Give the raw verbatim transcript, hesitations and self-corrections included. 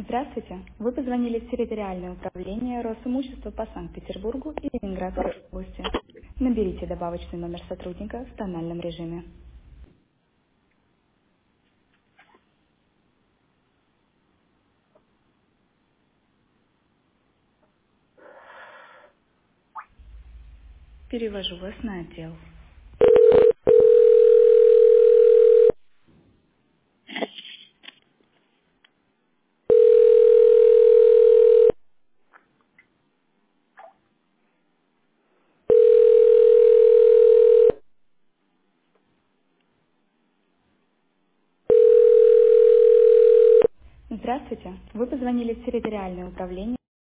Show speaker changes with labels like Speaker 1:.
Speaker 1: Здравствуйте. Вы позвонили в территориальное управление Росимущества по Санкт-Петербургу и Ленинградской области. Наберите добавочный номер сотрудника в тональном режиме. Перевожу вас на отдел. Здравствуйте. Вы позвонили в территориальное управление